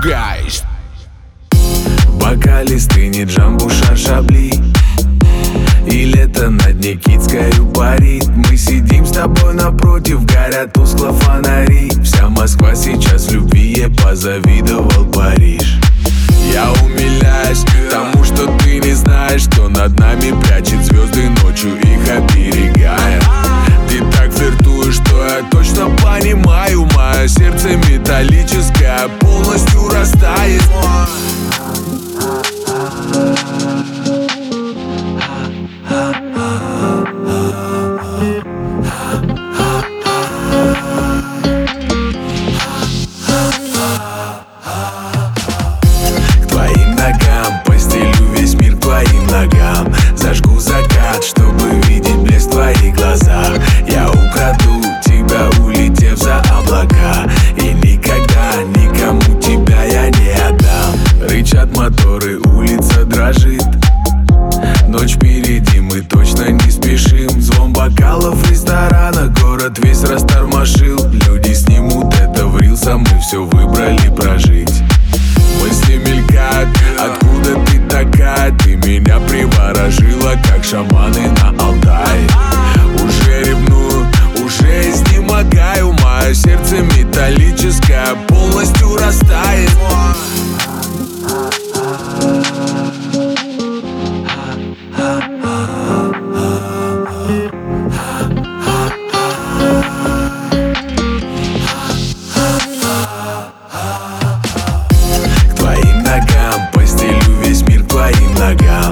пугаешь. В бокале стынет Джамбуша Шабли, и лето над Никитскою парит. Мы сидим с тобой напротив, горят тускло фонари. Вся Москва сейчас в любви, я позавидовал Париж. Я умиляюсь тому, что ты не знаешь, что над нами прячет звезды ночью, их оберегая. Ты так флиртуешь, что я точно понимаю, мое сердце металлическое полностью растает. Зажгу закат, чтобы видеть блеск в твоих глазах. Я украду тебя, улетев за облака, и никогда никому тебя я не отдам. Рычат моторы, улица дрожит, ночь впереди, мы точно не спешим. Звон бокалов в ресторанах, город весь растормошил. Люди снимут это в рилс, а мы все выбрали прожить. Мысли мелькают, откуда ты такая? Ты меня приворожила, как шаманы на Алтае. Уже ревную, уже изнемогаю, мое сердце металлическое полностью растает. Постелю весь мир к твоим ногам.